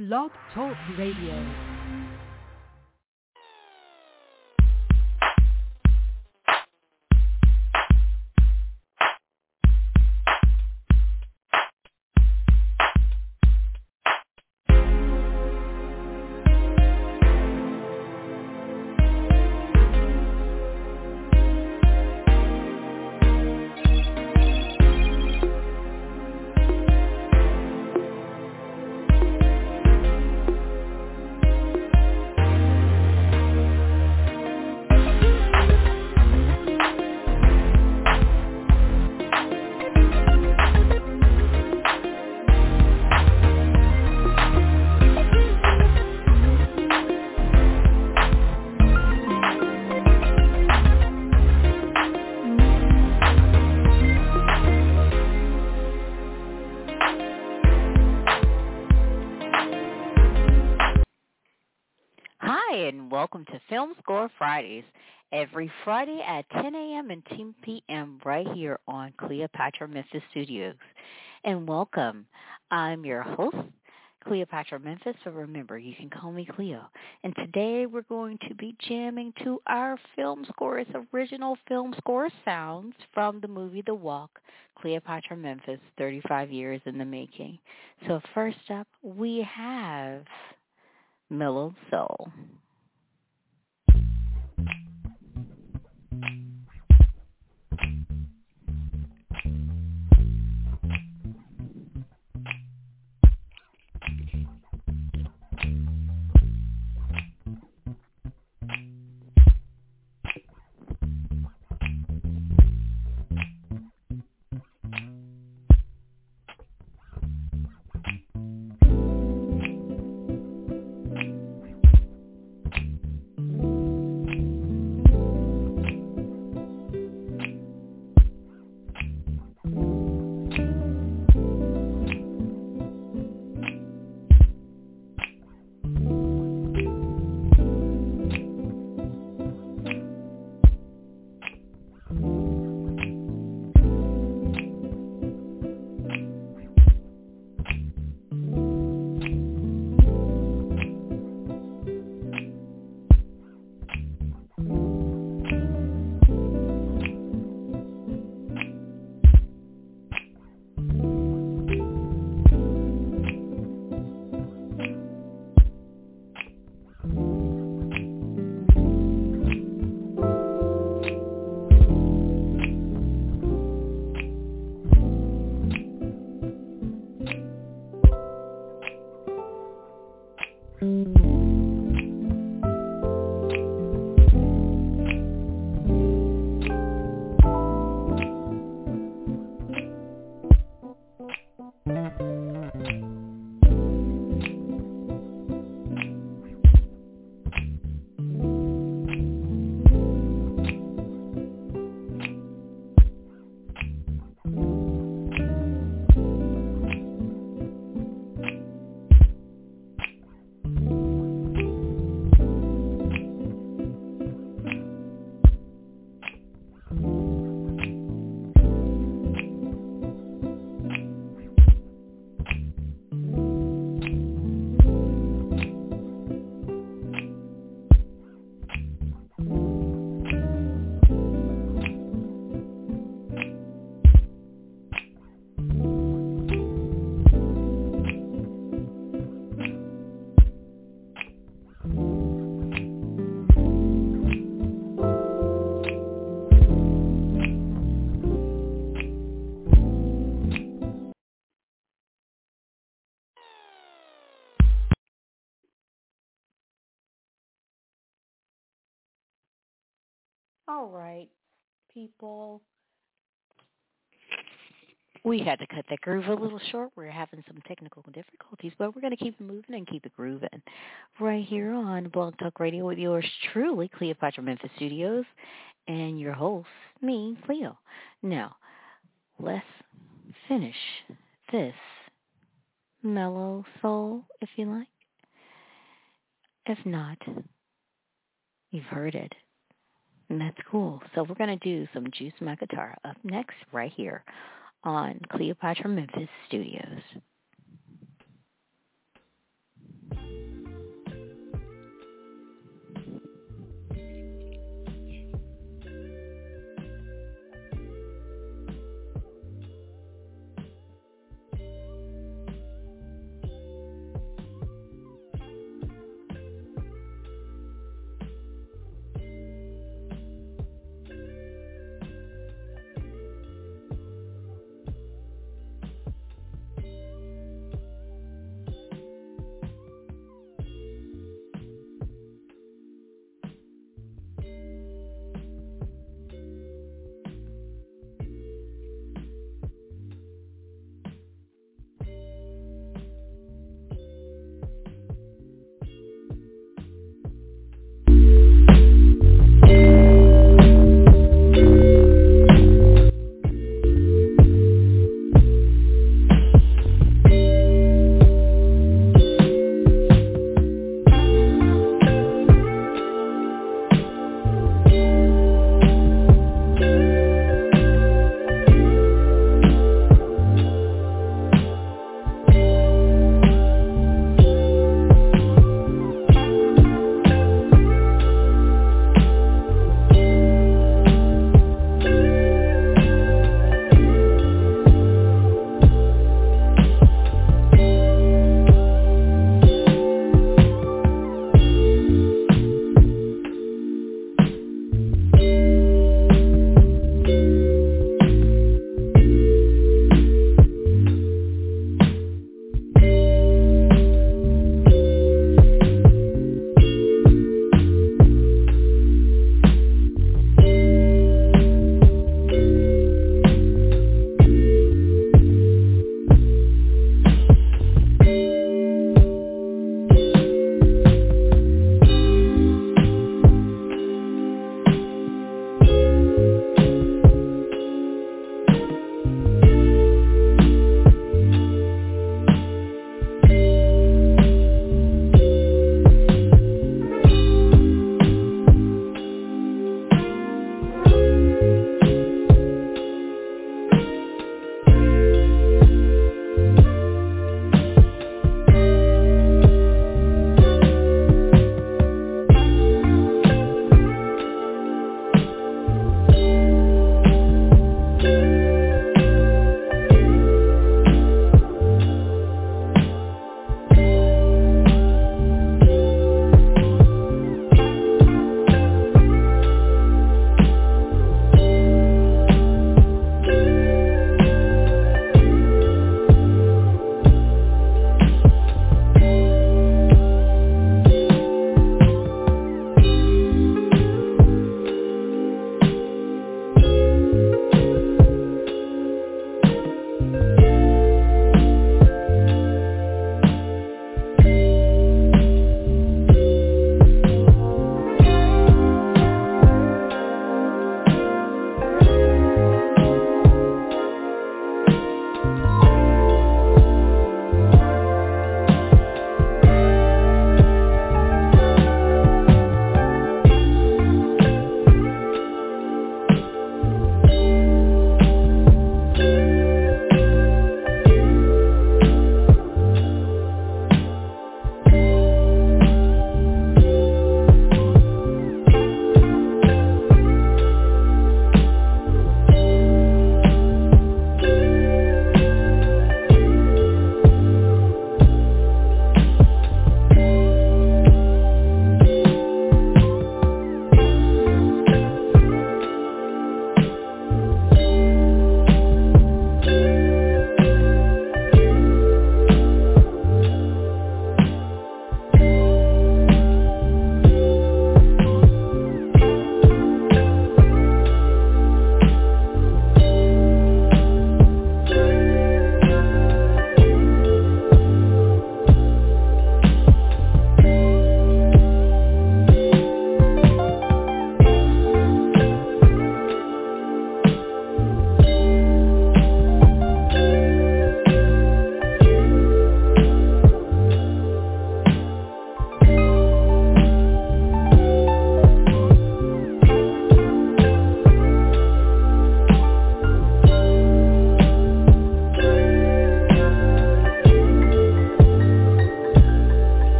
Blog Talk Radio. Hi, and welcome to Film Score Fridays. Every Friday at 10 a.m. and 10 p.m. right here on Cleopatra Memphis Studios. And welcome. I'm your host, Cleopatra Memphis, so remember, you can call me Cleo. And today we're going to be jamming to our film scores, original film score sounds from the movie The Walk, Cleopatra Memphis, 35 years in the making. So first up, we have Mellow Soul. All right, people. We had to cut that groove a little short. We're having some technical difficulties, but we're going to keep it moving and keep it grooving. Right here on Blog Talk Radio with yours truly, Cleopatra Memphis Studios, and your host, me, Cleo. Now, let's finish this mellow soul, if you like. If not, you've heard it. And that's cool. So we're going to do some Juice My Guitar up next right here on Cleopatra Memphis Studios.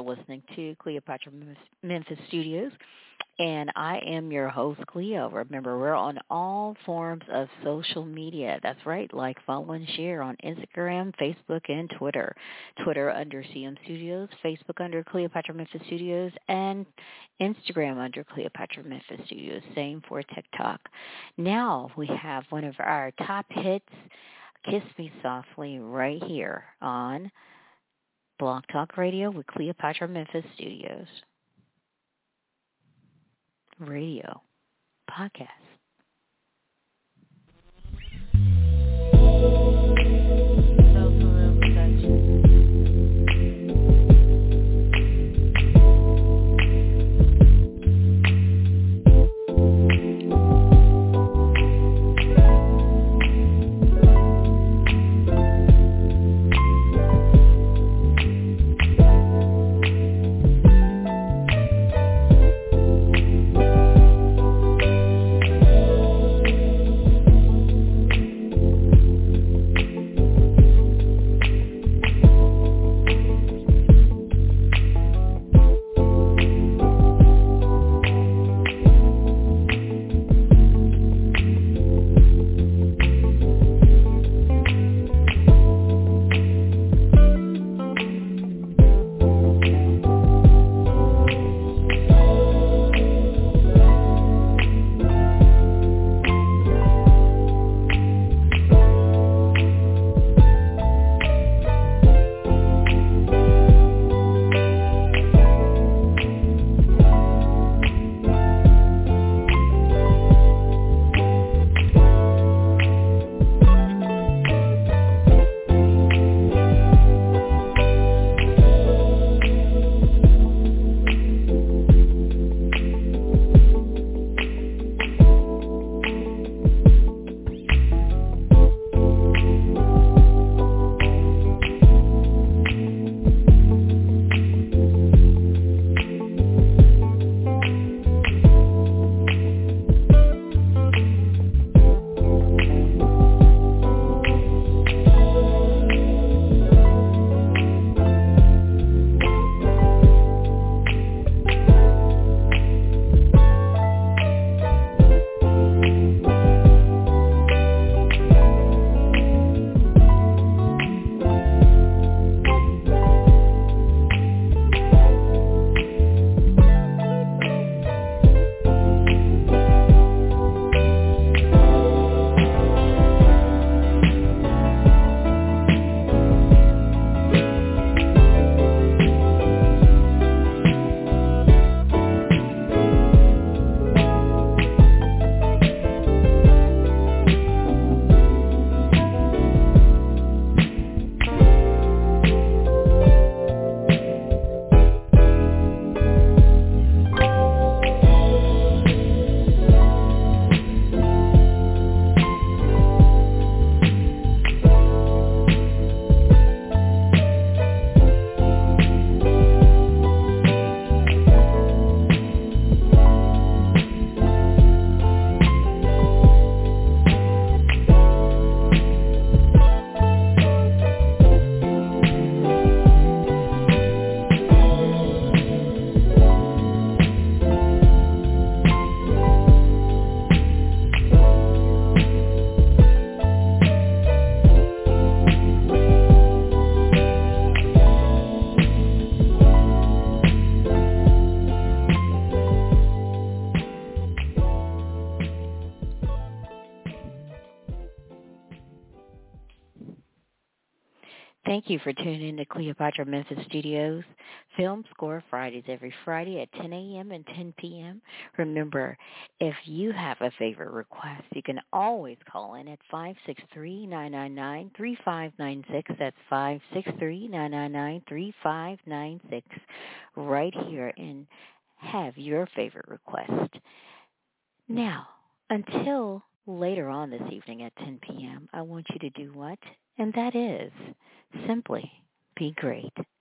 You're listening to Cleopatra Memphis Studios, and I am your host, Cleo. Remember, we're on all forms of social media. That's right, like, follow, and share on Instagram, Facebook, and Twitter. Twitter under CM Studios, Facebook under Cleopatra Memphis Studios, and Instagram under Cleopatra Memphis Studios. Same for TikTok. Now we have one of our top hits, Kiss Me Softly, right here on Blog Talk Radio with Cleopatra Memphis Studios. Radio podcast. Thank you for tuning in to Cleopatra Memphis Studios. Film Score Fridays every Friday at 10 a.m. and 10 p.m. Remember, if you have a favorite request, you can always call in at 563-999-3596. That's 563-999-3596 right here, and have your favorite request. Now, until later on this evening at 10 p.m., I want you to do what? And that is simply be great.